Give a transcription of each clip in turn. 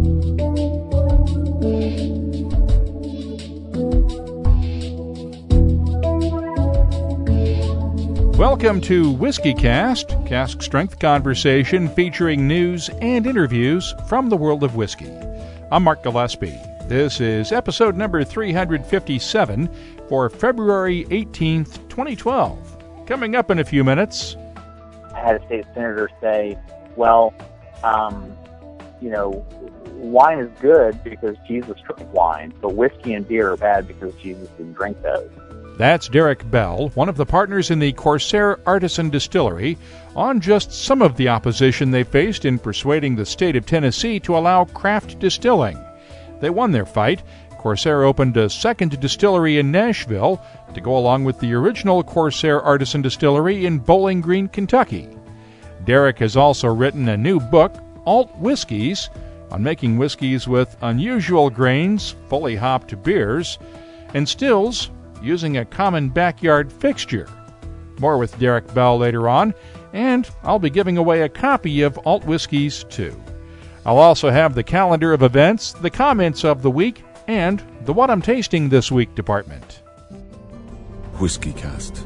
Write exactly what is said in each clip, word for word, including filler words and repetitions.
Welcome to Whiskey Cast, cask strength conversation featuring news and interviews from the world of whiskey. I'm Mark Gillespie. This is episode number three hundred fifty-seven for February eighteenth, twenty twelve. Coming up in a few minutes. I had a state senator say, well, um, you know, wine is good because Jesus drank wine, but whiskey and beer are bad because Jesus didn't drink those. That's Derek Bell, one of the partners in the Corsair Artisan Distillery, on just some of the opposition they faced in persuading the state of Tennessee to allow craft distilling. They won their fight. Corsair opened a second distillery in Nashville to go along with the original Corsair Artisan Distillery in Bowling Green, Kentucky. Derek has also written a new book, Alt Whiskies, on making whiskeys with unusual grains, fully hopped beers, and stills using a common backyard fixture. More with Derek Bell later on, and I'll be giving away a copy of Alt Whiskies too. I'll also have the calendar of events, the comments of the week, and the What I'm Tasting This Week department. Whiskey Cast.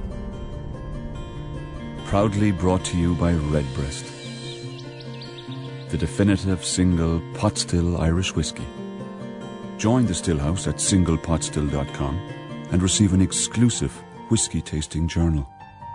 Proudly brought to you by Redbreast, the definitive single pot still Irish whiskey. Join the Stillhouse at single pot still dot com and receive an exclusive whiskey tasting journal.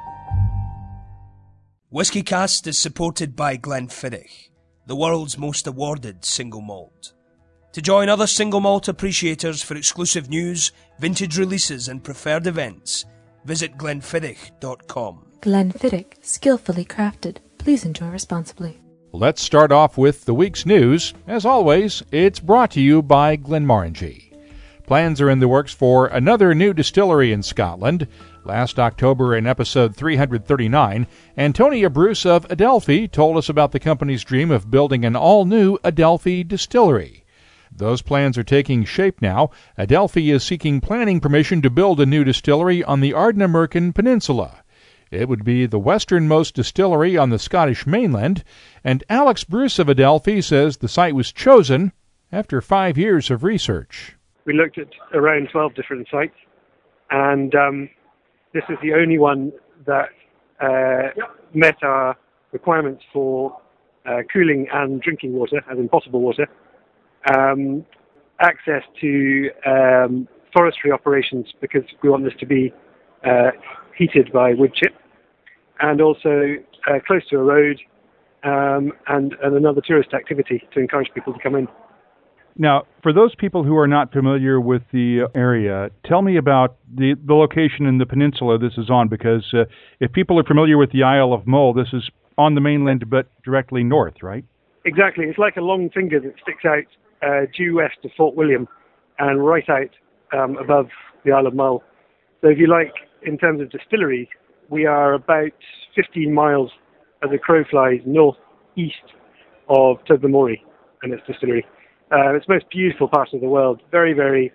Whiskey Cast is supported by Glenfiddich, the world's most awarded single malt. To join other single malt appreciators for exclusive news, vintage releases and preferred events, visit glenfiddich dot com. Glenfiddich, skillfully crafted. Please enjoy responsibly. Let's start off with the week's news. As always, it's brought to you by Glenmorangie. Plans are in the works for another new distillery in Scotland. Last October in episode three hundred thirty-nine, Antonia Bruce of Adelphi told us about the company's dream of building an all-new Adelphi distillery. Those plans are taking shape now. Adelphi is seeking planning permission to build a new distillery on the Ardnamurchan Peninsula. It would be the westernmost distillery on the Scottish mainland, and Alex Bruce of Adelphi says the site was chosen after five years of research. We looked at around twelve different sites, and um, this is the only one that uh, met our requirements for uh, cooling and drinking water, as in potable water, um, access to um, forestry operations, because we want this to be uh, heated by wood chip, and also uh, close to a road, um, and, and another tourist activity to encourage people to come in. Now, for those people who are not familiar with the area, tell me about the, the location in the peninsula this is on, because uh, if people are familiar with the Isle of Mull, this is on the mainland but directly north, right? Exactly. It's like a long finger that sticks out uh, due west of Fort William and right out um, above the Isle of Mull. So if you like, in terms of distilleries, we are about fifteen miles as a crow flies northeast of Tobermory and its distillery. Uh, it's the most beautiful part of the world, very, very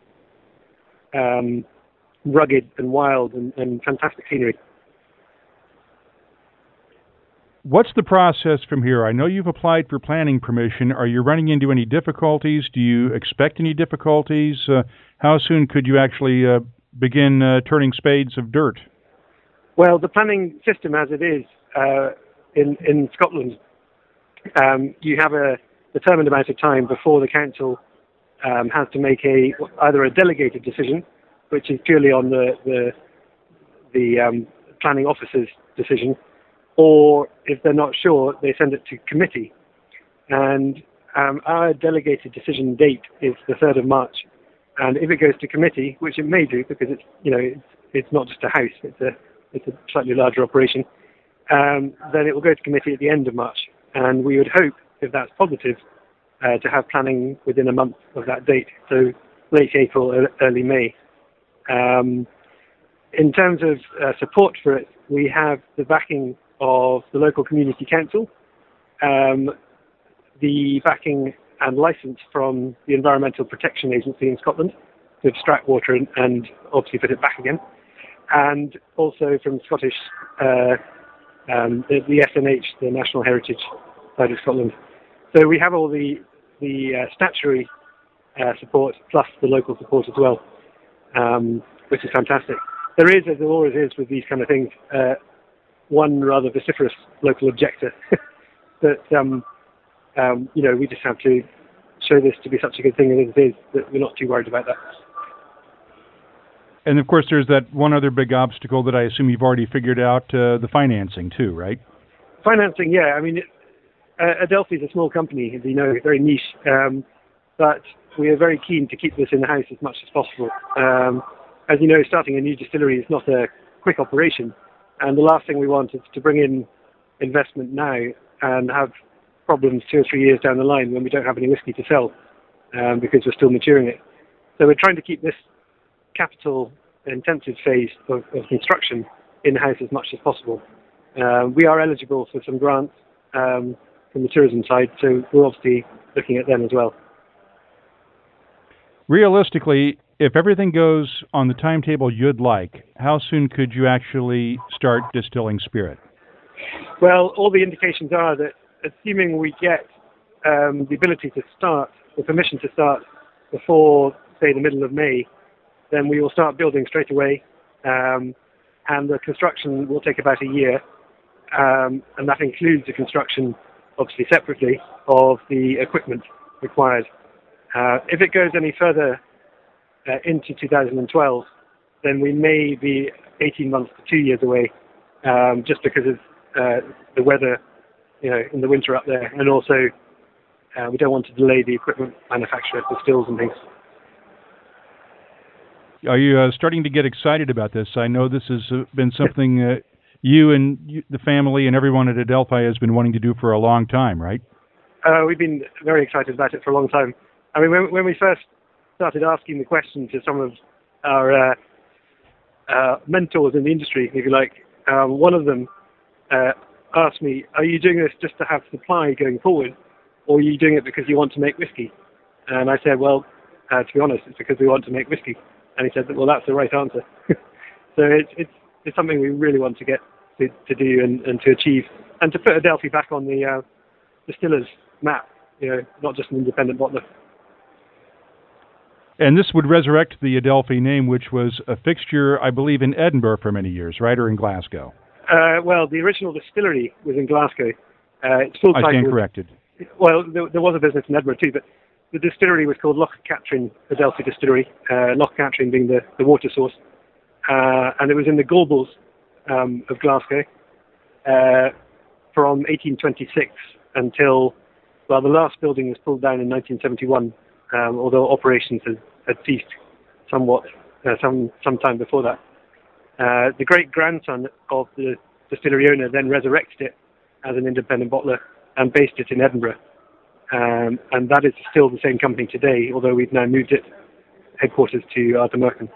um, rugged and wild and, and fantastic scenery. What's the process from here? I know you've applied for planning permission. Are you running into any difficulties? Do you expect any difficulties? Uh, how soon could you actually uh, begin uh, turning spades of dirt? Well, the planning system as it is uh, in, in Scotland, um, you have a determined amount of time before the council um, has to make a either a delegated decision, which is purely on the the, the um, planning officer's decision, or if they're not sure, they send it to committee. And um, our delegated decision date is the third of March. And if it goes to committee, which it may do, because it's you know it's, it's not just a house, it's a it's a slightly larger operation, um, then it will go to committee at the end of March. And we would hope, if that's positive, uh, to have planning within a month of that date, so late April, early May. Um, in terms of uh, support for it, we have the backing of the local community council, um, the backing and license from the Environmental Protection Agency in Scotland to extract water and, and obviously put it back again, and also from Scottish, uh, um, the, the S N H, the National Heritage side of Scotland. So we have all the the uh, statutory uh, support plus the local support as well, um, which is fantastic. There is, as there always is with these kind of things, uh, one rather vociferous local objector that, um, um, you know, we just have to show this to be such a good thing as it is that we're not too worried about that. And of course, there's that one other big obstacle that I assume you've already figured out, uh, the financing too, right? Financing, yeah. I mean, it, uh, Adelphi is a small company, as you know, very niche, um, but we are very keen to keep this in the house as much as possible. Um, as you know, starting a new distillery is not a quick operation, and the last thing we want is to bring in investment now and have problems two or three years down the line when we don't have any whiskey to sell, um, because we're still maturing it. So we're trying to keep this capital intensive phase of, of construction in-house as much as possible. Uh, we are eligible for some grants um, from the tourism side, so we're obviously looking at them as well. Realistically, if everything goes on the timetable you'd like, how soon could you actually start distilling spirit? Well, all the indications are that assuming we get um, the ability to start, the permission to start before, say, the middle of May, then we will start building straight away, um, and the construction will take about a year, um, and that includes the construction, obviously separately, of the equipment required. Uh, if it goes any further uh, into two thousand twelve, then we may be eighteen months to two years away, um, just because of uh, the weather, you know, in the winter up there, and also uh, we don't want to delay the equipment manufacture, the stills and things. Are you uh, starting to get excited about this? I know this has uh, been something uh, you and you, the family and everyone at Adelphi has been wanting to do for a long time, right? Uh, we've been very excited about it for a long time. I mean, when, when we first started asking the question to some of our uh, uh, mentors in the industry, if you like, um, one of them uh, asked me, are you doing this just to have supply going forward, or are you doing it because you want to make whiskey? And I said, well, uh, to be honest, it's because we want to make whiskey. And he said, well, that's the right answer. So it's, it's it's something we really want to get to, to do and, and to achieve, and to put Adelphi back on the uh, distillers map, you know, not just an independent bottler. And this would resurrect the Adelphi name, which was a fixture, I believe, in Edinburgh for many years, right, or in Glasgow? Uh, well, the original distillery was in Glasgow. Uh, its full I title stand was, corrected. Well, there, there was a business in Edinburgh too, but the distillery was called Loch Katrine Adelphi Distillery, uh, Loch Katrine being the, the water source. Uh, and it was in the Gorbals um, of Glasgow uh, from eighteen twenty-six until, well, the last building was pulled down in nineteen seventy-one, um, although operations had, had ceased somewhat uh, some some time before that. Uh, the great-grandson of the distillery owner then resurrected it as an independent bottler and based it in Edinburgh. Um, and that is still the same company today, although we've now moved it headquarters to Ardnamurchan.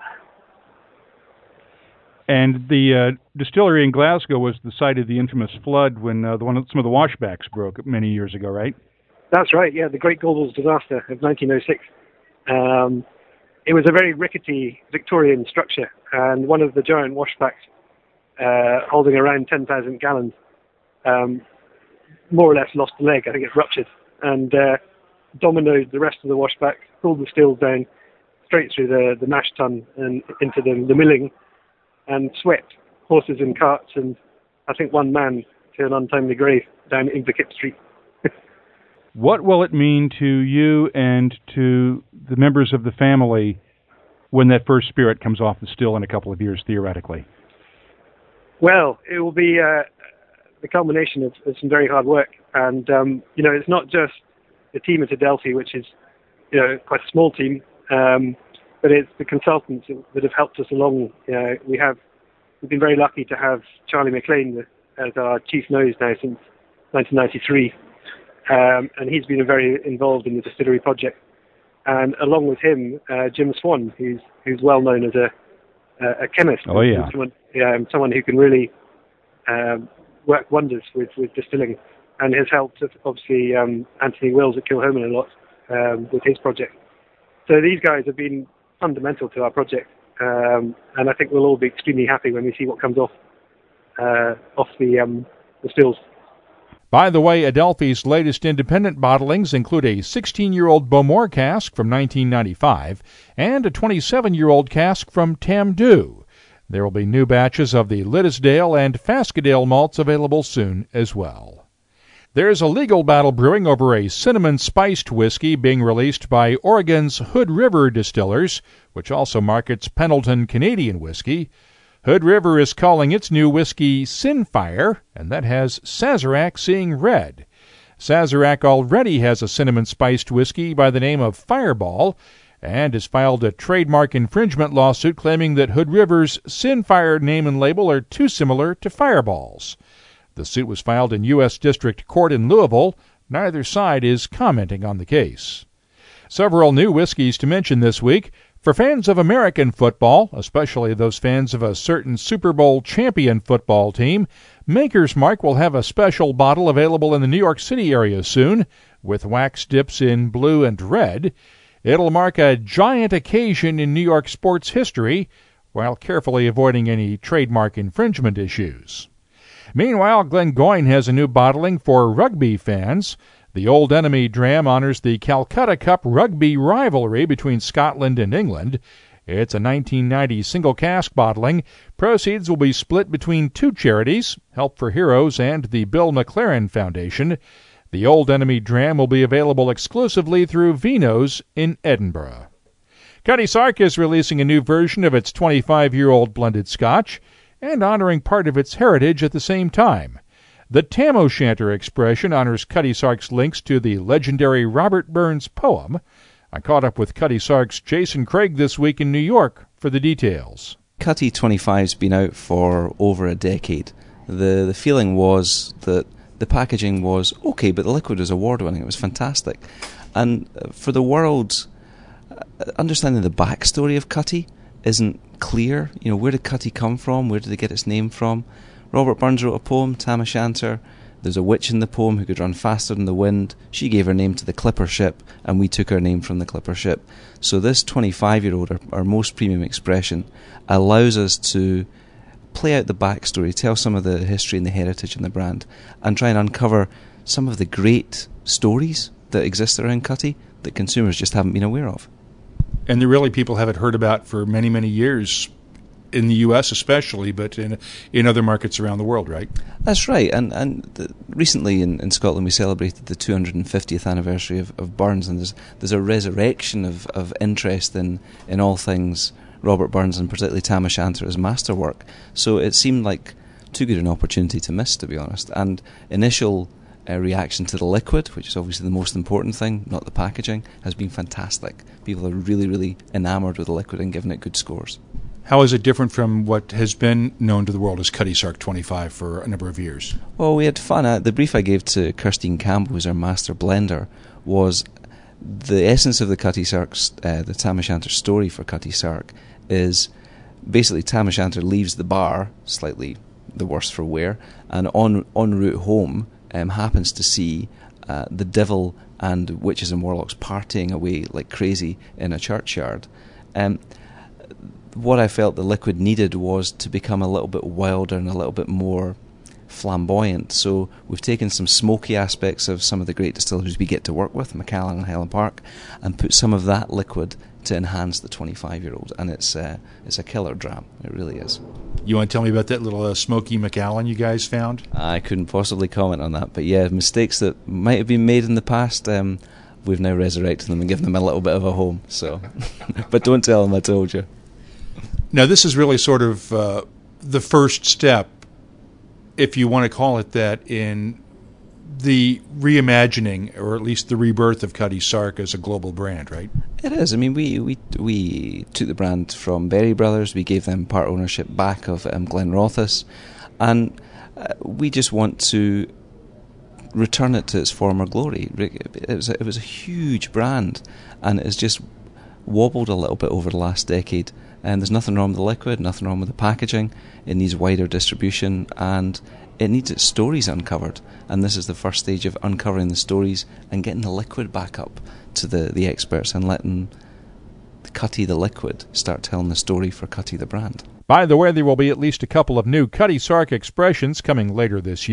And the uh, distillery in Glasgow was the site of the infamous flood when uh, the one some of the washbacks broke many years ago, right? That's right, yeah, the Great Gorbals disaster of nineteen oh six. Um, it was a very rickety Victorian structure, and one of the giant washbacks, uh, holding around ten thousand gallons, um, more or less lost a leg. I think it ruptured, and uh, dominoed the rest of the washbacks, pulled the stills down straight through the, the mash tun and into the, the milling, and swept horses and carts and I think one man to an untimely grave down Inverkip Street. What will it mean to you and to the members of the family when that first spirit comes off the still in a couple of years, theoretically? Well, it will be uh, the culmination of, of some very hard work. And, um, you know, it's not just the team at Adelphi, which is, you know, quite a small team, um, but it's the consultants that have helped us along. You know, we have, we've been very lucky to have Charlie McLean as our chief nose now since nineteen ninety-three. Um, and he's been very involved in the distillery project. And along with him, uh, Jim Swan, who's who's well known as a a, a chemist. Oh yeah, someone, yeah, someone who can really um, work wonders with, with distilling, and has helped obviously um, Anthony Wills at Kilchoman a lot um, with his project. So these guys have been fundamental to our project, um, and I think we'll all be extremely happy when we see what comes off uh, off the um, the stills. By the way, Adelphi's latest independent bottlings include a sixteen-year-old Bowmore cask from nineteen ninety-five and a twenty-seven-year-old cask from Tamdhu. There will be new batches of the Liddesdale and Fascadale malts available soon as well. There's a legal battle brewing over a cinnamon-spiced whiskey being released by Oregon's Hood River Distillers, which also markets Pendleton Canadian whiskey. Hood River is calling its new whiskey Sinfire, and that has Sazerac seeing red. Sazerac already has a cinnamon-spiced whiskey by the name of Fireball, and has filed a trademark infringement lawsuit claiming that Hood River's Sinfire name and label are too similar to Fireball's. The suit was filed in U S District Court in Louisville. Neither side is commenting on the case. Several new whiskeys to mention this week. For fans of American football, especially those fans of a certain Super Bowl champion football team, Maker's Mark will have a special bottle available in the New York City area soon, with wax dips in blue and red. It'll mark a giant occasion in New York sports history, while carefully avoiding any trademark infringement issues. Meanwhile, Glengoyne has a new bottling for rugby fans. The Old Enemy Dram honors the Calcutta Cup rugby rivalry between Scotland and England. It's a nineteen ninety single cask bottling. Proceeds will be split between two charities, Help for Heroes and the Bill McLaren Foundation. The Old Enemy Dram will be available exclusively through Vino's in Edinburgh. Cutty Sark is releasing a new version of its twenty-five-year-old blended scotch and honoring part of its heritage at the same time. The Tam O'Shanter expression honors Cutty Sark's links to the legendary Robert Burns poem. I caught up with Cutty Sark's Jason Craig this week in New York for the details. Cutty twenty-five's been out for over a decade. The the feeling was that the packaging was okay, but the liquid was award-winning. It was fantastic. And for the world, understanding the backstory of Cutty isn't clear. You know, where did Cutty come from? Where did it get its name from? Robert Burns wrote a poem, Tam O'Shanter. There's a witch in the poem who could run faster than the wind. She gave her name to the Clipper ship, and we took our name from the Clipper ship. So this twenty-five-year-old, our, our most premium expression, allows us to play out the backstory, tell some of the history and the heritage in the brand, and try and uncover some of the great stories that exist around Cutty that consumers just haven't been aware of. And that really people haven't heard about for many, many years, in the U S especially, but in in other markets around the world, right? That's right. And and the, recently in, in Scotland we celebrated the two hundred fiftieth anniversary of, of Burns, and there's there's a resurrection of, of interest in, in all things Robert Burns, and particularly Tam O'Shanter as masterwork. So it seemed like too good an opportunity to miss, to be honest. And initial uh, reaction to the liquid, which is obviously the most important thing, not the packaging, has been fantastic. People are really, really enamoured with the liquid and giving it good scores. How is it different from what has been known to the world as Cutty Sark twenty-five for a number of years? Well, we had fun. Uh, the brief I gave to Kirstine Campbell, who's our master blender, was the essence of the Cutty Sark, uh, the Tam O'Shanter story for Cutty Sark is basically Tam O'Shanter leaves the bar, slightly the worse for wear, and on en route home um, happens to see uh, the devil and witches and warlocks partying away like crazy in a churchyard. Um, what I felt the liquid needed was to become a little bit wilder and a little bit more flamboyant. So we've taken some smoky aspects of some of the great distilleries we get to work with, Macallan and Highland Park, and put some of that liquid to enhance the twenty-five-year-old. And it's uh, it's a killer dram. It really is. You want to tell me about that little uh, smoky Macallan you guys found? I couldn't possibly comment on that. But yeah, mistakes that might have been made in the past, um, we've now resurrected them and given them a little bit of a home. So, but don't tell them I told you. Now, this is really sort of uh, the first step, if you want to call it that, in the reimagining, or at least the rebirth of Cutty Sark as a global brand, right? It is. I mean, we we we took the brand from Berry Brothers. We gave them part ownership back of um, Glenrothes, and uh, we just want to return it to its former glory. It was a, it was a huge brand, and it's just wobbled a little bit over the last decade. And there's nothing wrong with the liquid, nothing wrong with the packaging. It needs wider distribution, and it needs its stories uncovered. And this is the first stage of uncovering the stories and getting the liquid back up to the, the experts and letting the Cutty the liquid start telling the story for Cutty the brand. By the way, there will be at least a couple of new Cutty Sark expressions coming later this year.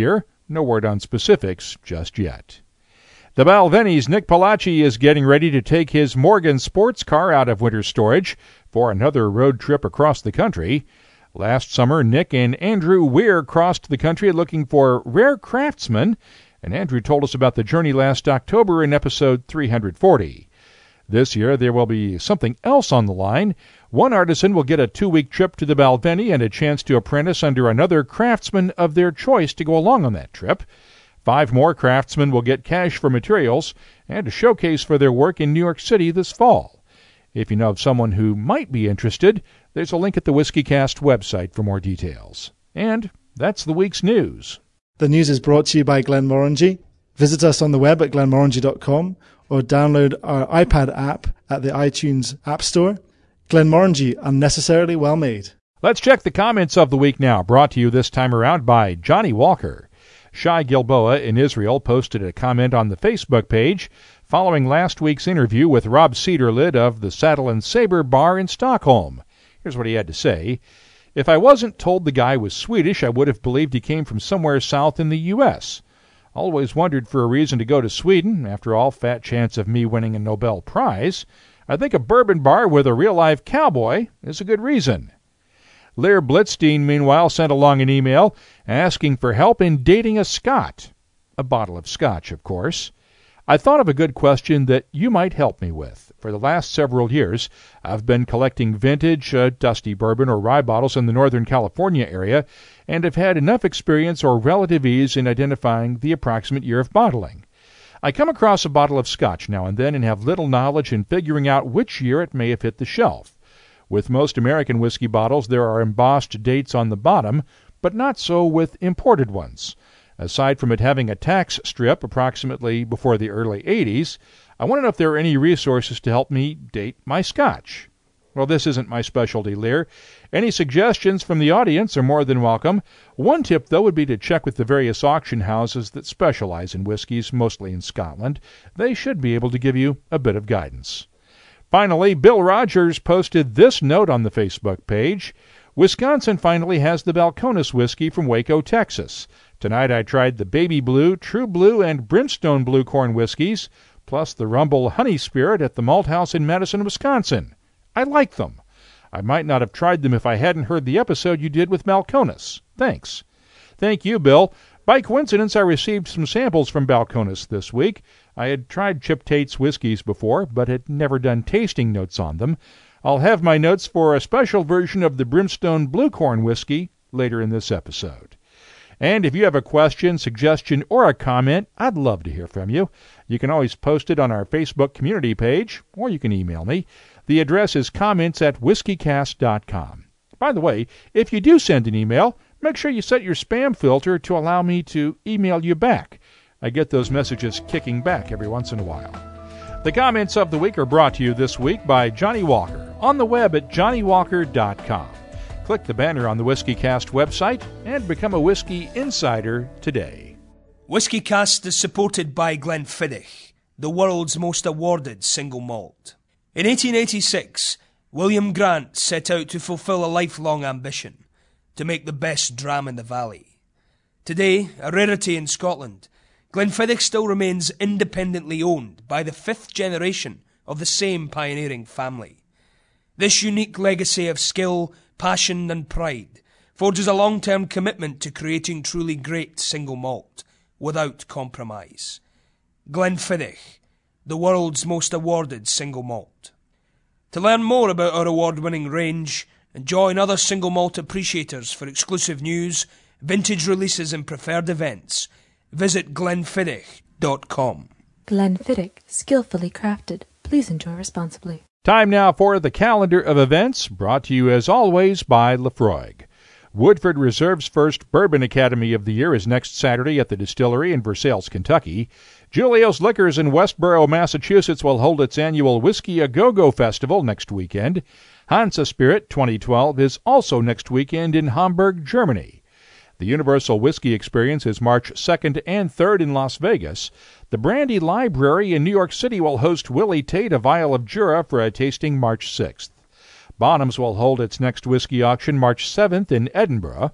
No word on specifics just yet. The Balvenis' Nick Palacci is getting ready to take his Morgan sports car out of winter storage for another road trip across the country. Last summer, Nick and Andrew Weir crossed the country looking for rare craftsmen, and Andrew told us about the journey last October in episode three forty. This year, there will be something else on the line. One artisan will get a two-week trip to the Balvenie and a chance to apprentice under another craftsman of their choice to go along on that trip. Five more craftsmen will get cash for materials and a showcase for their work in New York City this fall. If you know of someone who might be interested, there's a link at the WhiskeyCast website for more details. And that's the week's news. The news is brought to you by Glenmorangie. Visit us on the web at glenmorangie dot com or download our iPad app at the iTunes App Store. Glenmorangie, unnecessarily well made. Let's check the comments of the week now, brought to you this time around by Johnny Walker. Shai Gilboa in Israel posted a comment on the Facebook page following last week's interview with Rob Cederlid of the Saddle and Saber Bar in Stockholm. Here's what he had to say. If I wasn't told the guy was Swedish, I would have believed he came from somewhere south in the U S Always wondered for a reason to go to Sweden. After all, fat chance of me winning a Nobel Prize. I think a bourbon bar with a real-life cowboy is a good reason. Lear Blitzstein, meanwhile, sent along an email asking for help in dating a Scot. A bottle of scotch, of course. I thought of a good question that you might help me with. For the last several years, I've been collecting vintage, uh, dusty bourbon or rye bottles in the Northern California area and have had enough experience or relative ease in identifying the approximate year of bottling. I come across a bottle of scotch now and then and have little knowledge in figuring out which year it may have hit the shelf. With most American whiskey bottles, there are embossed dates on the bottom, but not so with imported ones. Aside from it having a tax strip approximately before the early eighties, I want to know if there are any resources to help me date my scotch. Well, this isn't my specialty, Lear. Any suggestions from the audience are more than welcome. One tip, though, would be to check with the various auction houses that specialize in whiskeys, mostly in Scotland. They should be able to give you a bit of guidance. Finally, Bill Rogers posted this note on the Facebook page. Wisconsin finally has the Balcones whiskey from Waco, Texas. Tonight I tried the Baby Blue, True Blue, and Brimstone Blue Corn whiskeys, plus the Rumble Honey Spirit at the Malt House in Madison, Wisconsin. I like them. I might not have tried them if I hadn't heard the episode you did with Balcones. Thanks. Thank you, Bill. By coincidence, I received some samples from Balcones this week. I had tried Chip Tate's whiskeys before, but had never done tasting notes on them. I'll have my notes for a special version of the Brimstone Blue Corn whiskey later in this episode. And if you have a question, suggestion, or a comment, I'd love to hear from you. You can always post it on our Facebook community page, or you can email me. The address is comments at whiskeycast dot com. By the way, if you do send an email, make sure you set your spam filter to allow me to email you back. I get those messages kicking back every once in a while. The comments of the week are brought to you this week by Johnny Walker on the web at johnny walker dot com. Click the banner on the WhiskeyCast website and become a whiskey insider today. WhiskeyCast is supported by Glenfiddich, the world's most awarded single malt. In eighteen eighty-six, William Grant set out to fulfill a lifelong ambition, to make the best dram in the valley. Today, a rarity in Scotland, Glenfiddich still remains independently owned by the fifth generation of the same pioneering family. This unique legacy of skill, passion and pride forges a long-term commitment to creating truly great single malt without compromise. Glenfiddich, the world's most awarded single malt. To learn more about our award-winning range and join other single malt appreciators for exclusive news, vintage releases and preferred events, visit glenfiddich dot com. Glenfiddich, skillfully crafted. Please enjoy responsibly. Time now for the calendar of events, brought to you as always by Lefroy. Woodford Reserve's first Bourbon Academy of the year is next Saturday at the distillery in Versailles, Kentucky. Julio's Liquors in Westborough, Massachusetts will hold its annual Whiskey A Go-Go Festival next weekend. Hansa Spirit twenty twelve is also next weekend in Hamburg, Germany. The Universal Whiskey Experience is March second and third in Las Vegas. The Brandy Library in New York City will host Willie Tate, a vial of Jura, for a tasting March sixth. Bonham's will hold its next whiskey auction March seventh in Edinburgh.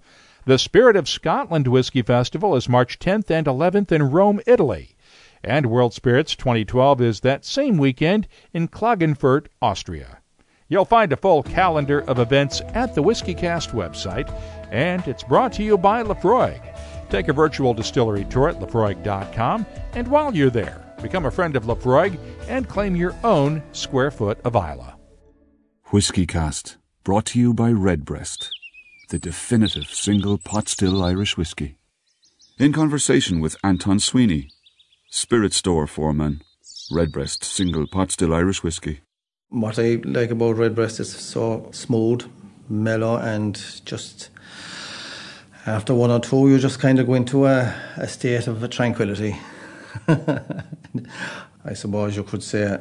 The Spirit of Scotland Whiskey Festival is March tenth and eleventh in Rome, Italy. And World Spirits twenty twelve is that same weekend in Klagenfurt, Austria. You'll find a full calendar of events at the WhiskeyCast website, and it's brought to you by Laphroaig. Take a virtual distillery tour at Laphroaig dot com, and while you're there, become a friend of Laphroaig and claim your own square foot of Islay. WhiskeyCast, brought to you by Redbreast, the definitive single pot still Irish whiskey. In conversation with Anton Sweeney, Spirit Store foreman, Redbreast single pot still Irish whiskey. What I like about Redbreast is so smooth, mellow, and just after one or two, you just kind of go into a, a state of tranquility. I suppose you could say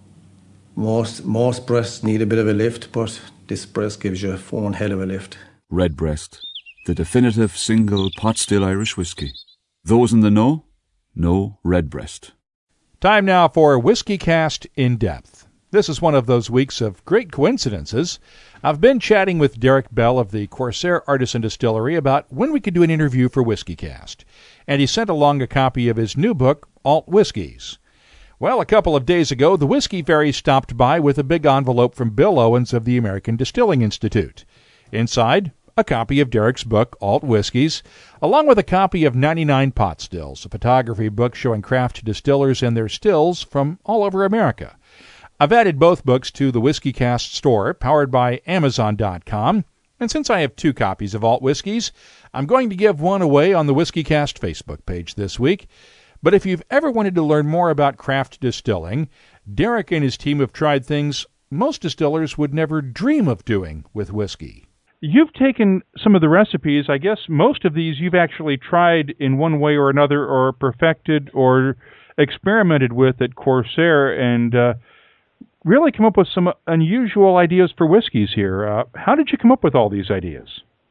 most most breasts need a bit of a lift, but this breast gives you one hell of a lift. Redbreast, the definitive single pot still Irish whiskey. Those in the know, know Redbreast. Time now for WhiskeyCast In Depth. This is one of those weeks of great coincidences. I've been chatting with Derek Bell of the Corsair Artisan Distillery about when we could do an interview for WhiskeyCast, and he sent along a copy of his new book, Alt Whiskies. Well, a couple of days ago, the Whiskey Fairy stopped by with a big envelope from Bill Owens of the American Distilling Institute. Inside, a copy of Derek's book, Alt Whiskies, along with a copy of ninety-nine Pot Stills, a photography book showing craft distillers and their stills from all over America. I've added both books to the WhiskeyCast store, powered by Amazon dot com, and since I have two copies of Alt Whiskies, I'm going to give one away on the WhiskeyCast Facebook page this week. But if you've ever wanted to learn more about craft distilling, Derek and his team have tried things most distillers would never dream of doing with whiskey. You've taken some of the recipes. I guess most of these you've actually tried in one way or another, or perfected or experimented with at Corsair, and uh, really come up with some unusual ideas for whiskeys here. Uh, how did you come up with all these ideas?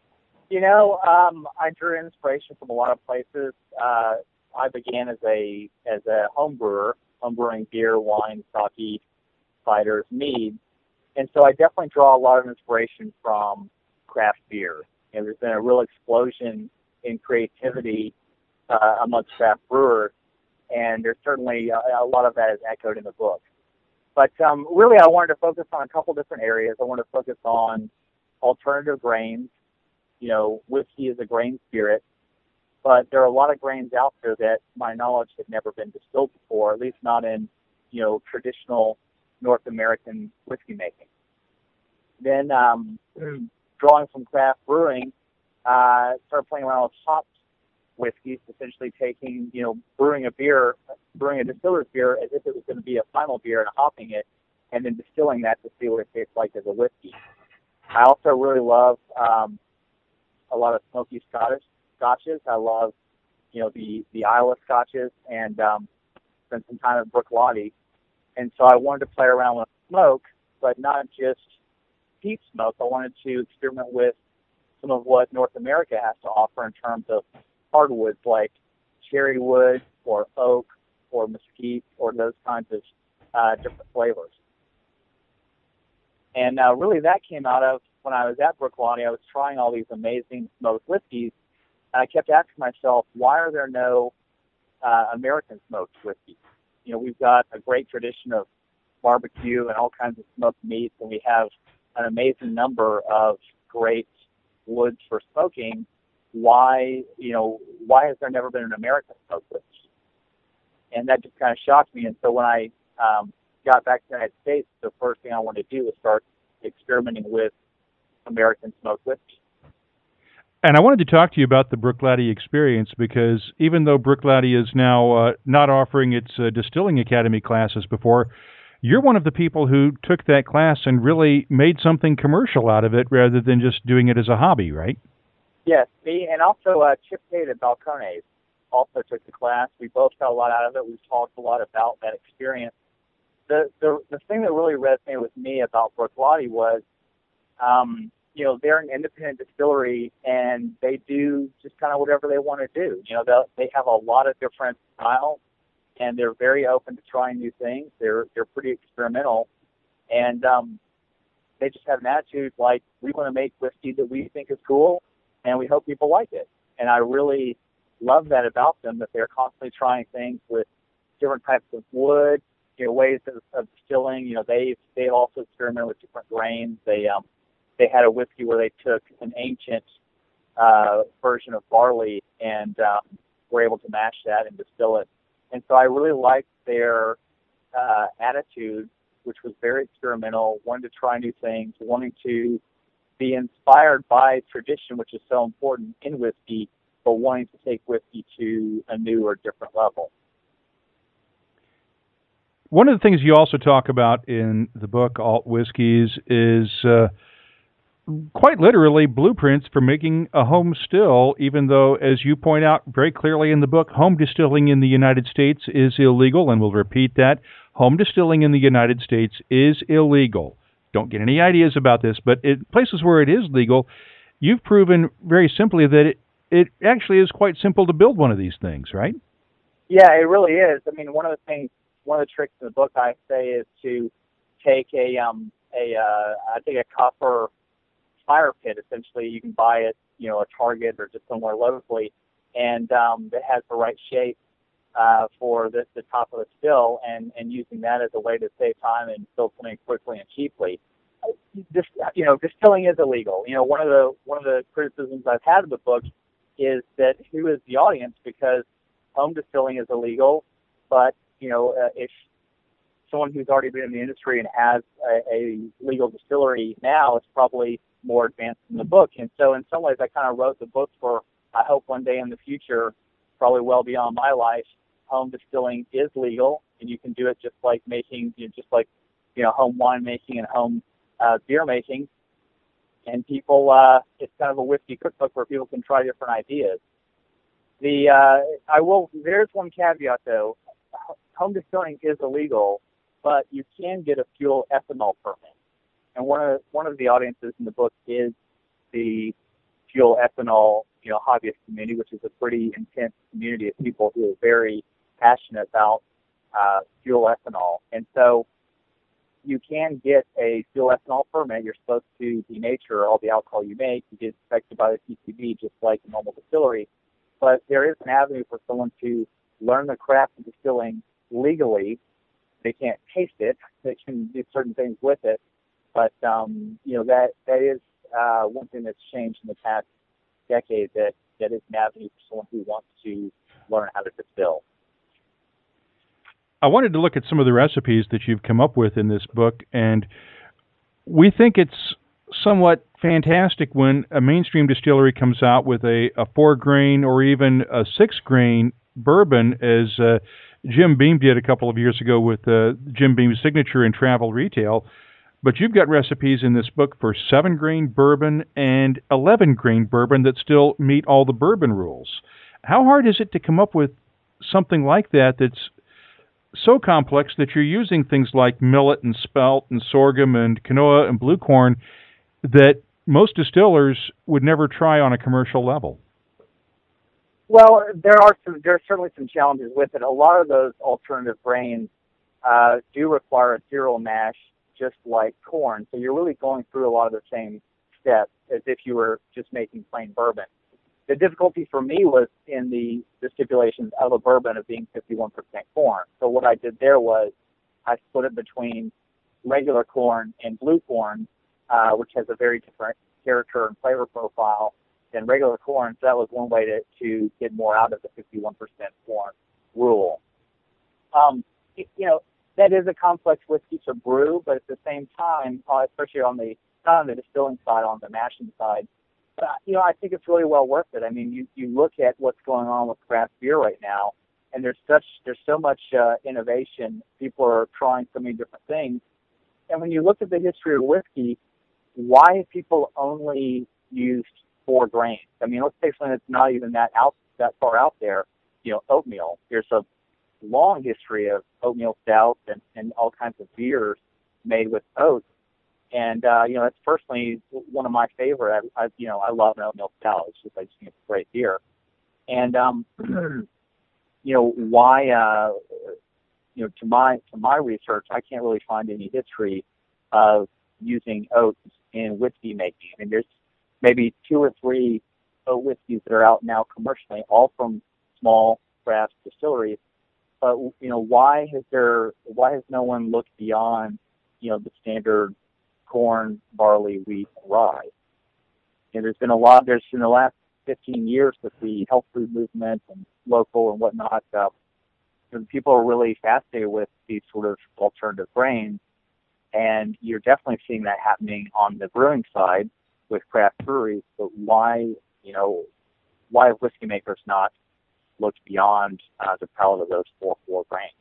You know, um, I drew inspiration from a lot of places. Uh, I began as a as a home brewer, home brewing beer, wine, sake, ciders, mead, and so I definitely draw a lot of inspiration from craft beer. You know, there's been a real explosion in creativity uh, amongst craft brewers, and there's certainly a, a lot of that is echoed in the book. But um, really, I wanted to focus on a couple different areas. I wanted to focus on alternative grains. You know, whiskey is a grain spirit, but there are a lot of grains out there that, to my knowledge, have never been distilled before, at least not in, you know, traditional North American whiskey making. Then, um, drawing from craft brewing, uh, started playing around with hopped whiskeys, essentially taking, you know, brewing a beer, brewing a distiller's beer as if it was going to be a final beer and hopping it, and then distilling that to see what it tastes like as a whiskey. I also really love um, a lot of smoky Scottish scotches. I love, you know, the, the Islay scotches, and um, spent some time at Bruichladdich. And so I wanted to play around with smoke, but not just peat smoke. I wanted to experiment with some of what North America has to offer in terms of hardwoods like cherry wood or oak or mesquite or those kinds of uh, different flavors. And uh, really that came out of when I was at Bruichladdich. I was trying all these amazing smoked whiskeys, and I kept asking myself, why are there no uh, American smoked whiskeys? You know, we've got a great tradition of barbecue and all kinds of smoked meats, and we have an amazing number of great woods for smoking. Why, you know, why has there never been an American smoked whiskey? And that just kind of shocked me. And so when I um, got back to the United States, the first thing I wanted to do was start experimenting with American smoked whiskey. And I wanted to talk to you about the Bruichladdich experience, because even though Bruichladdich is now uh, not offering its uh, Distilling Academy classes before, you're one of the people who took that class and really made something commercial out of it rather than just doing it as a hobby, right? Yes, me and also uh, Chip Tate at Balcones also took the class. We both got a lot out of it. We've talked a lot about that experience. The the, the thing that really resonated with me about Bruichladdich was, um, you know, they're an independent distillery, and they do just kind of whatever they want to do. You know, they have a lot of different styles, and they're very open to trying new things. They're they're pretty experimental, and um, they just have an attitude like, we want to make whiskey that we think is cool, and we hope people like it. And I really love that about them, that they're constantly trying things with different types of wood, you know, ways of, of distilling. You know, they they also experimented with different grains. They um they had a whiskey where they took an ancient uh, version of barley and um, were able to mash that and distill it. And so I really liked their uh, attitude, which was very experimental, wanting to try new things, wanting to be inspired by tradition, which is so important in whiskey, but wanting to take whiskey to a new or different level. One of the things you also talk about in the book, Alt Whiskies, is uh, quite literally blueprints for making a home still, even though, as you point out very clearly in the book, home distilling in the United States is illegal, and we'll repeat that. Home distilling in the United States is illegal. Don't get any ideas about this, but in places where it is legal, you've proven very simply that it, it actually is quite simple to build one of these things, right? Yeah, it really is. I mean, one of the things, one of the tricks in the book I say is to take a, um, a, uh, I think a copper fire pit. Essentially, you can buy it, you know, at Target or just somewhere locally, and um, it has the right shape uh, for the, the top of the still, and, and using that as a way to save time and still something quickly and cheaply. Just, you know, distilling is illegal. You know, one of the one of the criticisms I've had of the book is that who is the audience, because home distilling is illegal, but you know, uh, if someone who's already been in the industry and has a, a legal distillery now, it's probably more advanced in the book. And so in some ways I kind of wrote the book for, I hope one day in the future, probably well beyond my life, home distilling is legal, and you can do it just like making, you know, just like, you know, home wine making and home uh, beer making. And people, uh, it's kind of a whiskey cookbook where people can try different ideas. The, uh, I will, there's one caveat though. Home distilling is illegal, but you can get a fuel ethanol permit. And one of one of the audiences in the book is the fuel ethanol, you know, hobbyist community, which is a pretty intense community of people who are very passionate about uh, fuel ethanol. And so you can get a fuel ethanol permit. You're supposed to denature all the alcohol you make. You get inspected by the T C B just like a normal distillery. But there is an avenue for someone to learn the craft of distilling legally. They can't taste it. They can do certain things with it. But, um, you know, that that is uh, one thing that's changed in the past decade, that, that is an avenue for someone who wants to learn how to distill. I wanted to look at some of the recipes that you've come up with in this book, and we think it's somewhat fantastic when a mainstream distillery comes out with a, a four-grain or even a six-grain bourbon, as uh, Jim Beam did a couple of years ago with uh, Jim Beam's Signature in Travel Retail. But you've got recipes in this book for seven-grain bourbon and eleven-grain bourbon that still meet all the bourbon rules. How hard is it to come up with something like that that's so complex that you're using things like millet and spelt and sorghum and quinoa and blue corn that most distillers would never try on a commercial level? Well, there are some, there are certainly some challenges with it. A lot of those alternative grains uh, do require a cereal mash, just like corn. So you're really going through a lot of the same steps as if you were just making plain bourbon. The difficulty for me was in the, the stipulations of a bourbon of being fifty-one percent corn. So what I did there was I split it between regular corn and blue corn, uh, which has a very different character and flavor profile than regular corn. So that was one way to, to get more out of the fifty-one percent corn rule. Um, you know, that is a complex whiskey to brew, but at the same time, uh, especially on the not on the distilling side, on the mashing side, uh, you know, I think it's really well worth it. I mean, you, you look at what's going on with craft beer right now, and there's such there's so much uh, innovation. People are trying so many different things, and when you look at the history of whiskey, why have people only used four grains? I mean, let's take something that's not even that out that far out there. You know, oatmeal. There's a long history of oatmeal stouts and, and all kinds of beers made with oats. And, uh, you know, that's personally one of my favorite. I, I, you know, I love an oatmeal stout. It's just, I just think it's a great beer. And, um, you know, why, uh, you know, to my, to my research, I can't really find any history of using oats in whiskey making. I mean, there's maybe two or three oat whiskeys that are out now commercially, all from small craft distilleries. But you know, why has there? Why has no one looked beyond, you know, the standard corn, barley, wheat, and rye? And there's been a lot. There's in the last fifteen years with the health food movement and local and whatnot. Uh, you know, people are really fascinated with these sort of alternative grains, and you're definitely seeing that happening on the brewing side with craft breweries. But why, you know, why have whiskey makers not looked beyond uh, the palate of those four four grains?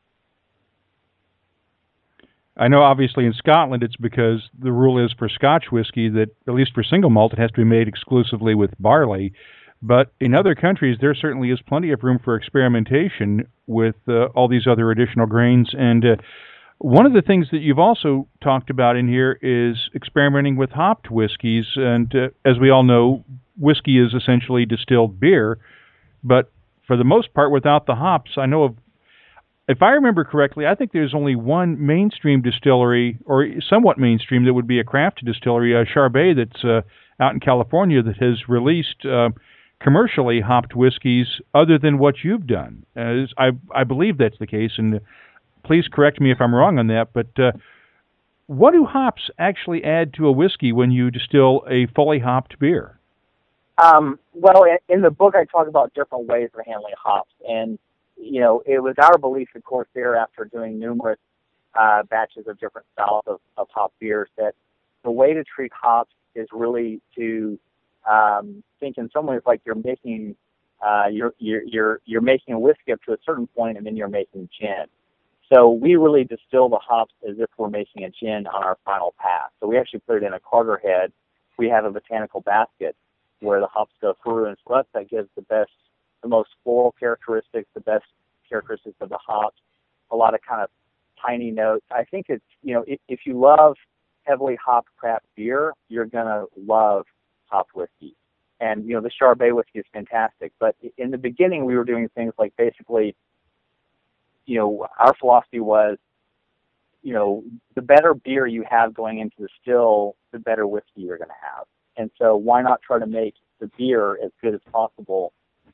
I know obviously in Scotland it's because the rule is for Scotch whiskey that, at least for single malt, it has to be made exclusively with barley. But in other countries, there certainly is plenty of room for experimentation with uh, all these other additional grains. And uh, one of the things that you've also talked about in here is experimenting with hopped whiskeys. And uh, as we all know, whiskey is essentially distilled beer, but for the most part without the hops. I know of, if I remember correctly, I think there's only one mainstream distillery, or somewhat mainstream, that would be a craft distillery, uh, Charbet, that's uh, out in California, that has released uh, commercially hopped whiskeys other than what you've done. Uh, I, I believe that's the case, and uh, please correct me if I'm wrong on that, but uh, what do hops actually add to a whiskey when you distill a fully hopped beer? Um, well, in the book, I talk about different ways of handling hops. And, you know, it was our belief at Corsair, after doing numerous uh, batches of different styles of, of hop beers, that the way to treat hops is really to um, think in some ways like you're making uh, you're, you're, you're, you're making a whiskey up to a certain point, and then you're making gin. So we really distill the hops as if we're making a gin on our final pass. So we actually put it in a carder head. We have a botanical basket where the hops go through, and for us that gives the best, the most floral characteristics, the best characteristics of the hops, a lot of kind of piney notes. I think it's, you know, if, if you love heavily hopped craft beer, you're going to love hopped whiskey. And, you know, the Charbet whiskey is fantastic. But in the beginning, we were doing things like basically, you know, our philosophy was, you know, the better beer you have going into the still, the better whiskey you're going to have. And so why not try to make the beer as good as possible?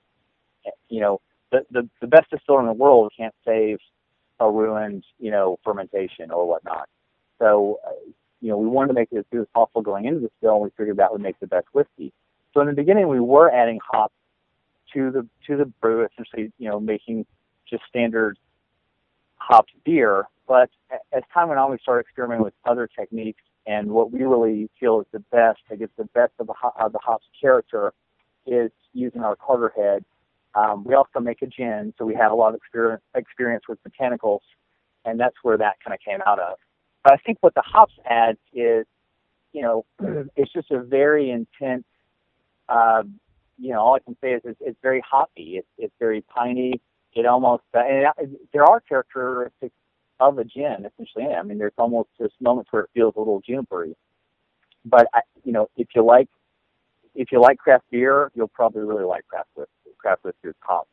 You know, the, the, the best distiller in the world can't save a ruined, you know, fermentation or whatnot. So, uh, you know, we wanted to make it as good as possible going into the still, and we figured that would make the best whiskey. So in the beginning, we were adding hops to the to the brew, essentially, you know, making just standard hopped beer. But as time went on, we started experimenting with other techniques. And what we really feel is the best, that gets the best of the, of the hops character, is using our carder head. Um, we also make a gin, so we have a lot of experience, experience with botanicals, and that's where that kind of came out of. But I think what the hops adds is, you know, it's just a very intense, uh, you know, all I can say is it's, it's very hoppy. It's, it's very piney. It almost, uh, and it, there are characteristics of a gin, essentially. I mean, there's almost just moments where it feels a little junipery. But I, you know, if you like, if you like craft beer, you'll probably really like craft whiskey. Craft whiskey is hopped.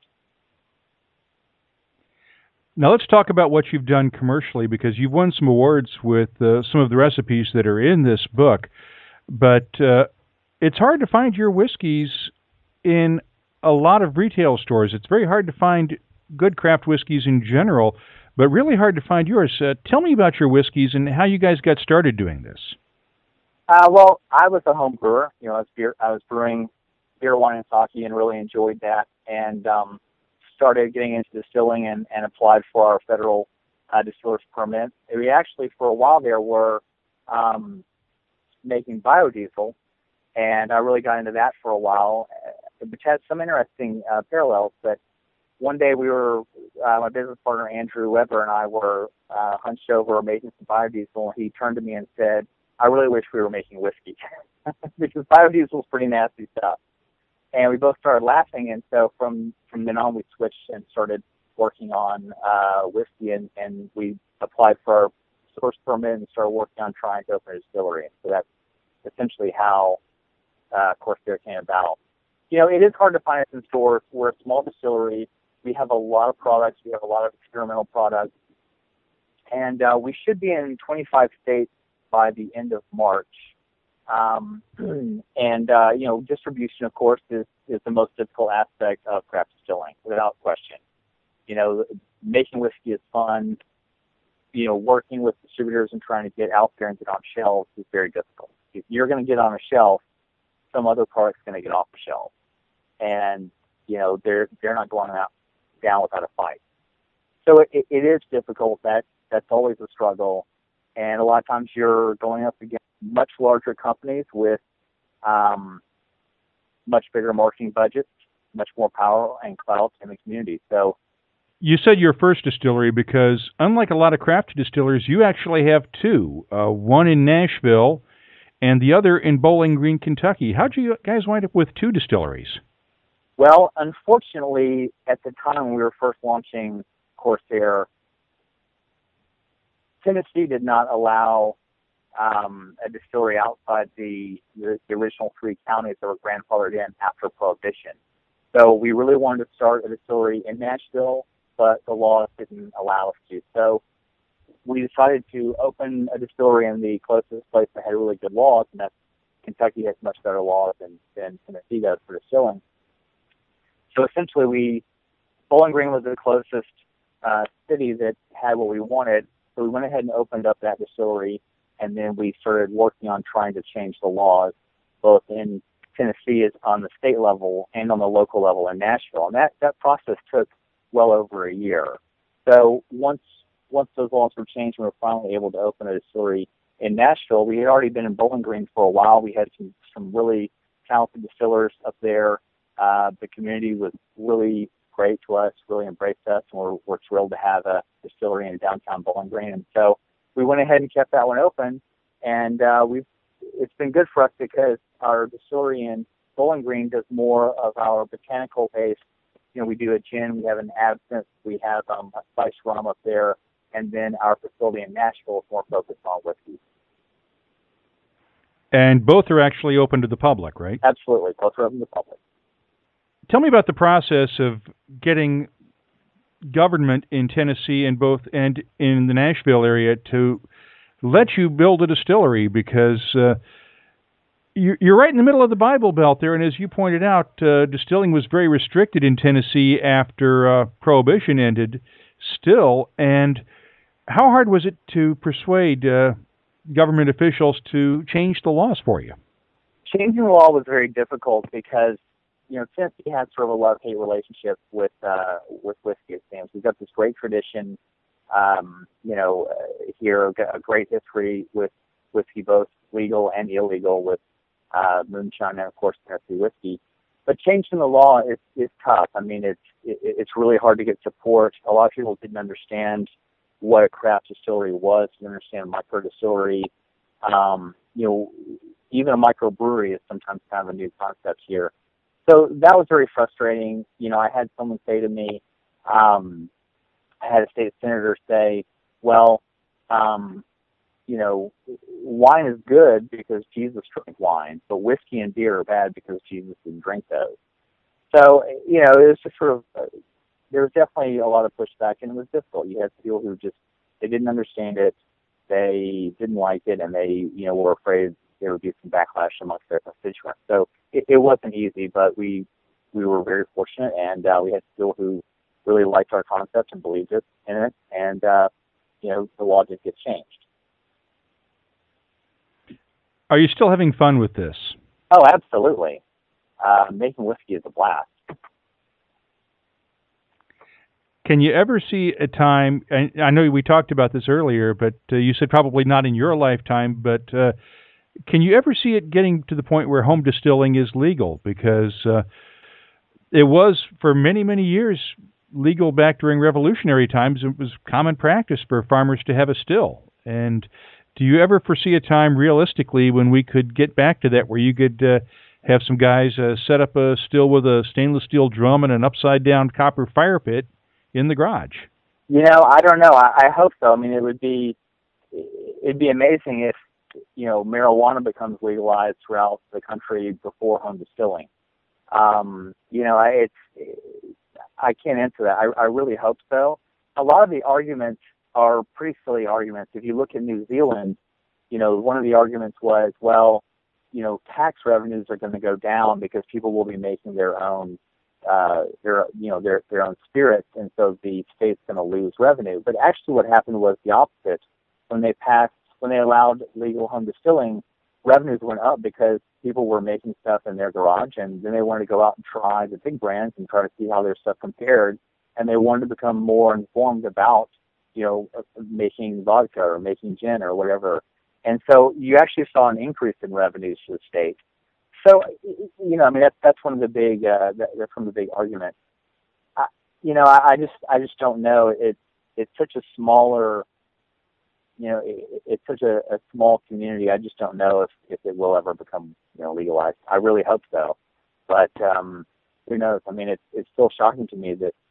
Now let's talk about what you've done commercially, because you've won some awards with uh, some of the recipes that are in this book. But uh, it's hard to find your whiskeys in a lot of retail stores. It's very hard to find good craft whiskeys in general, but really hard to find yours. Uh, tell me about your whiskeys and how you guys got started doing this. Uh, well, I was a home brewer. You know, I was, beer, I was brewing beer, wine, and sake, and really enjoyed that. And um, started getting into distilling and, and applied for our federal uh, distiller's permit. We actually, for a while there, were um, making biodiesel, and I really got into that for a while, which had some interesting uh, parallels. But one day we were, uh, my business partner Andrew Weber and I were uh, hunched over making some biodiesel, and he turned to me and said, I really wish we were making whiskey, because biodiesel is pretty nasty stuff. And we both started laughing, and so from, from then on we switched and started working on uh, whiskey, and, and we applied for our source permit and started working on trying to open a distillery. And so that's essentially how uh, Corsair came about. You know, it is hard to find us in stores. We're a small distillery. We have a lot of products. We have a lot of experimental products. And uh, we should be in twenty-five states by the end of March. Um, and, uh, you know, distribution, of course, is, is the most difficult aspect of craft distilling, without question. You know, making whiskey is fun. You know, working with distributors and trying to get out there and get on shelves is very difficult. If you're going to get on a shelf, some other product's going to get off the shelf. And, you know, they're they're not going out down without a fight. So it, it is difficult. That That's always a struggle. And a lot of times you're going up against much larger companies with um, much bigger marketing budgets, much more power and clout in the community. So you said your first distillery because, unlike a lot of craft distillers, you actually have two, uh, one in Nashville and the other in Bowling Green, Kentucky. How'd you guys wind up with two distilleries? Well, unfortunately, at the time when we were first launching Corsair, Tennessee did not allow um, a distillery outside the, the, the original three counties that were grandfathered in after Prohibition. So we really wanted to start a distillery in Nashville, but the laws didn't allow us to. So we decided to open a distillery in the closest place that had really good laws, and that's Kentucky has much better laws than, than Tennessee does for distilling. So essentially, we Bowling Green was the closest uh, city that had what we wanted, so we went ahead and opened up that distillery, and then we started working on trying to change the laws, both in Tennessee on the state level and on the local level in Nashville. And that, that process took well over a year. So once once those laws were changed and we were finally able to open a distillery in Nashville, we had already been in Bowling Green for a while. We had some, some really talented distillers up there. Uh, the community was really great to us, really embraced us, and we're, we're thrilled to have a distillery in downtown Bowling Green. And so we went ahead and kept that one open, and uh, we've it's been good for us because our distillery in Bowling Green does more of our botanical-based. You know, we do a gin, we have an absinthe, we have um, a spice rum up there, and then our facility in Nashville is more focused on whiskey. And both are actually open to the public, right? Absolutely, both are open to the public. Tell me about the process of getting government in Tennessee and both and in the Nashville area to let you build a distillery, because uh, you're right in the middle of the Bible Belt there, and as you pointed out, uh, distilling was very restricted in Tennessee after uh, Prohibition ended still. And how hard was it to persuade uh, government officials to change the laws for you? Changing the law was very difficult because, you know, Tennessee has sort of a love-hate relationship with uh, with whiskey, it seems. We've got this great tradition, um, you know, uh, here, a great history with whiskey, both legal and illegal, with uh, moonshine and, of course, Tennessee whiskey. But changing the law is, is tough. I mean, it's it, it's really hard to get support. A lot of people didn't understand what a craft distillery was, didn't understand micro distillery. Um, you know, even a microbrewery is sometimes kind of a new concept here. So that was very frustrating. You know, I had someone say to me, um, I had a state senator say, well, um, you know, wine is good because Jesus drank wine, but whiskey and beer are bad because Jesus didn't drink those. So, you know, it was just sort of, uh, there was definitely a lot of pushback, and it was difficult. You had people who just, they didn't understand it, they didn't like it, and they, you know, were afraid there would be some backlash amongst their constituents. So it, it wasn't easy, but we we were very fortunate, and uh, we had people who really liked our concept and believed it in it, and, uh, you know, the law did get changed. Are you still having fun with this? Oh, absolutely. Uh, making whiskey is a blast. Can you ever see a time, and I know we talked about this earlier, but uh, you said probably not in your lifetime, but uh, can you ever see it getting to the point where home distilling is legal? Because uh, it was, for many, many years, legal back during revolutionary times. It was common practice for farmers to have a still. And do you ever foresee a time realistically when we could get back to that, where you could uh, have some guys uh, set up a still with a stainless steel drum and an upside-down copper fire pit in the garage? You know, I don't know. I, I hope so. I mean, it would be, it'd be amazing if, you know, marijuana becomes legalized throughout the country before home distilling. Um, you know, I, it's, I can't answer that. I, I really hope so. A lot of the arguments are pretty silly arguments. If you look at New Zealand, you know, one of the arguments was, well, you know, tax revenues are going to go down because people will be making their own, uh, their, you know, their, their own spirits, and so the state's going to lose revenue. But actually what happened was the opposite. When they passed, when they allowed legal home distilling, revenues went up because people were making stuff in their garage, and then they wanted to go out and try the big brands and try to see how their stuff compared, and they wanted to become more informed about, you know, making vodka or making gin or whatever. And so you actually saw an increase in revenues for the state. So, you know, I mean, that's, that's one of the big, uh, that, that's one of the big arguments. I, you know, I, I just, I just don't know. It's, it's such a smaller, you know, it, it's such a, a small community. I just don't know if, if it will ever become, you know, legalized. I really hope so. But, um, who knows? I mean, it's, it's still shocking to me that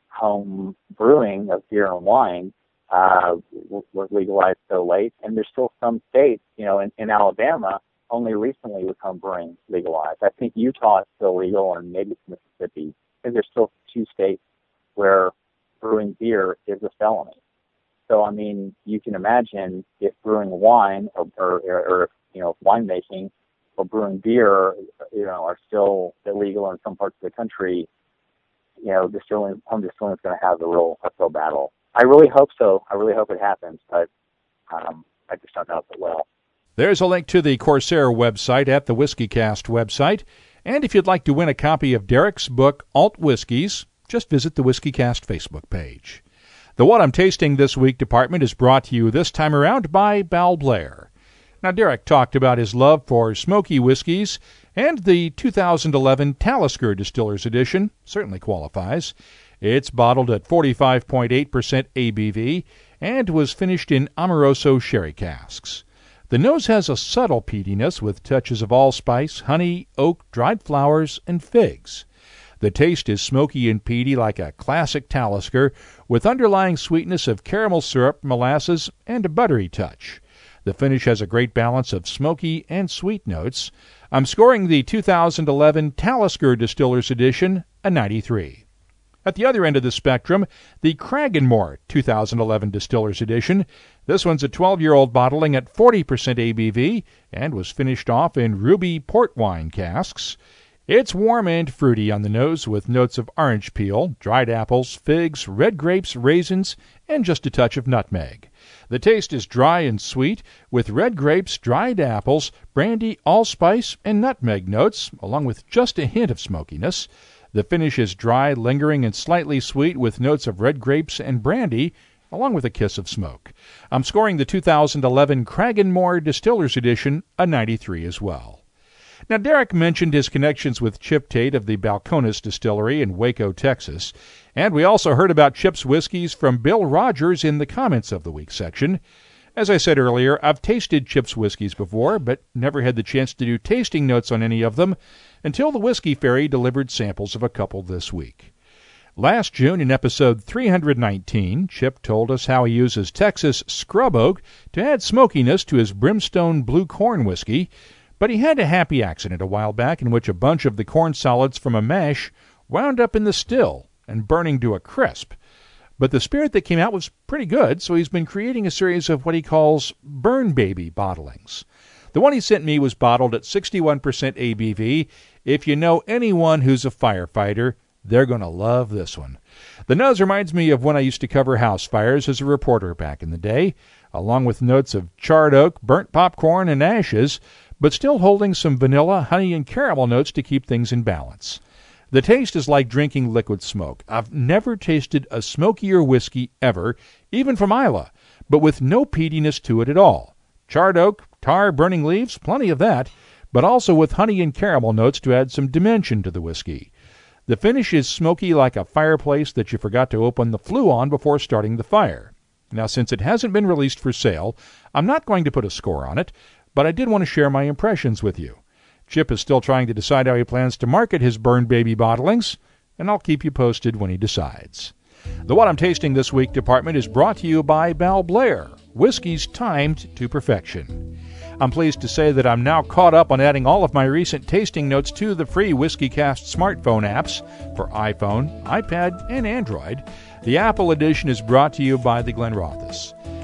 home brewing of beer and wine uh, was legalized so late. And there's still some states, you know, in, in Alabama, only recently was home brewing legalized. I think Utah is still legal, and maybe it's Mississippi. I think there's still two states where brewing beer is a felony. So, I mean, you can imagine if brewing wine or, or, or you know, winemaking or brewing beer, you know, are still illegal in some parts of the country, you know, distilling, home distilling is going to have a real uphill battle. I really hope so. I really hope it happens, but um, I just don't know if it will. There's a link to the Corsair website at the WhiskeyCast website. And if you'd like to win a copy of Derek's book, Alt Whiskies, just visit the WhiskeyCast Facebook page. The What I'm Tasting This Week department is brought to you this time around by Bal Blair. Now, Derek talked about his love for smoky whiskeys, and the two thousand eleven Talisker Distillers Edition certainly qualifies. It's bottled at forty-five point eight percent A B V and was finished in Amoroso sherry casks. The nose has a subtle peatiness with touches of allspice, honey, oak, dried flowers, and figs. The taste is smoky and peaty like a classic Talisker, with underlying sweetness of caramel syrup, molasses, and a buttery touch. The finish has a great balance of smoky and sweet notes. I'm scoring the two thousand eleven Talisker Distillers Edition a ninety-three. At the other end of the spectrum, the Cragganmore two thousand eleven Distillers Edition. This one's a twelve-year-old bottling at forty percent A B V and was finished off in ruby port wine casks. It's warm and fruity on the nose with notes of orange peel, dried apples, figs, red grapes, raisins, and just a touch of nutmeg. The taste is dry and sweet with red grapes, dried apples, brandy, allspice, and nutmeg notes, along with just a hint of smokiness. The finish is dry, lingering, and slightly sweet with notes of red grapes and brandy, along with a kiss of smoke. I'm scoring the two thousand eleven Cragganmore Distillers Edition a ninety-three as well. Now, Derek mentioned his connections with Chip Tate of the Balcones Distillery in Waco, Texas, and we also heard about Chip's whiskeys from Bill Rogers in the Comments of the Week section. As I said earlier, I've tasted Chip's whiskeys before, but never had the chance to do tasting notes on any of them until the Whiskey Fairy delivered samples of a couple this week. Last June, in episode three hundred nineteen, Chip told us how he uses Texas scrub oak to add smokiness to his Brimstone Blue Corn whiskey, but he had a happy accident a while back in which a bunch of the corn solids from a mash wound up in the still and burning to a crisp. But the spirit that came out was pretty good, so he's been creating a series of what he calls Burn Baby bottlings. The one he sent me was bottled at sixty-one percent A B V. If you know anyone who's a firefighter, they're going to love this one. The nose reminds me of when I used to cover house fires as a reporter back in the day, along with notes of charred oak, burnt popcorn, and ashes, but still holding some vanilla, honey, and caramel notes to keep things in balance. The taste is like drinking liquid smoke. I've never tasted a smokier whiskey ever, even from Islay, but with no peatiness to it at all. Charred oak, tar, burning leaves, plenty of that, but also with honey and caramel notes to add some dimension to the whiskey. The finish is smoky like a fireplace that you forgot to open the flue on before starting the fire. Now, since it hasn't been released for sale, I'm not going to put a score on it, but I did want to share my impressions with you. Chip is still trying to decide how he plans to market his Burn Baby bottlings, and I'll keep you posted when he decides. The What I'm Tasting This Week department is brought to you by Bal Blair, whiskeys timed to perfection. I'm pleased to say that I'm now caught up on adding all of my recent tasting notes to the free WhiskeyCast smartphone apps for iPhone, iPad, and Android. The Apple edition is brought to you by the Glenrothes.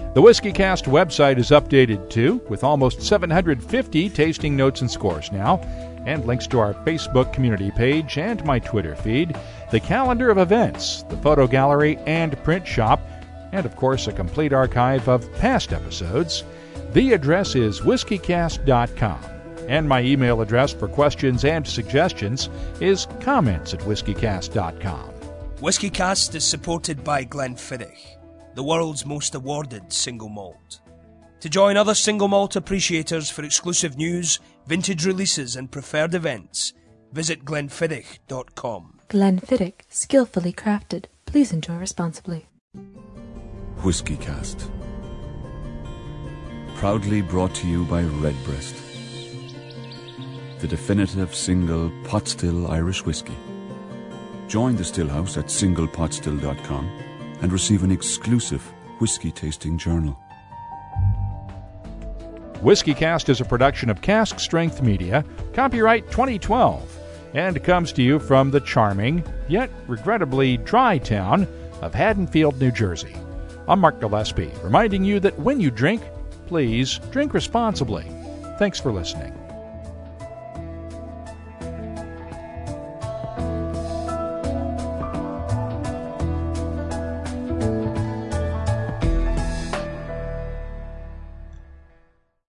The WhiskeyCast website is updated too, with almost seven hundred fifty tasting notes and scores now, and links to our Facebook community page and my Twitter feed, the calendar of events, the photo gallery and print shop, and of course a complete archive of past episodes. The address is whiskey cast dot com, and my email address for questions and suggestions is comments at whiskey cast dot com. WhiskeyCast is supported by Glenfiddich, the world's most awarded single malt. To join other single malt appreciators for exclusive news, vintage releases and preferred events, visit glenfiddich dot com. Glenfiddich, skillfully crafted. Please enjoy responsibly. WhiskeyCast. Proudly brought to you by Redbreast, the definitive single pot still Irish whiskey. Join the Stillhouse at single pot still dot com and receive an exclusive whiskey tasting journal. WhiskeyCast is a production of Cask Strength Media, copyright twenty twelve, and comes to you from the charming, yet regrettably dry town of Haddonfield, New Jersey. I'm Mark Gillespie, reminding you that when you drink, please drink responsibly. Thanks for listening.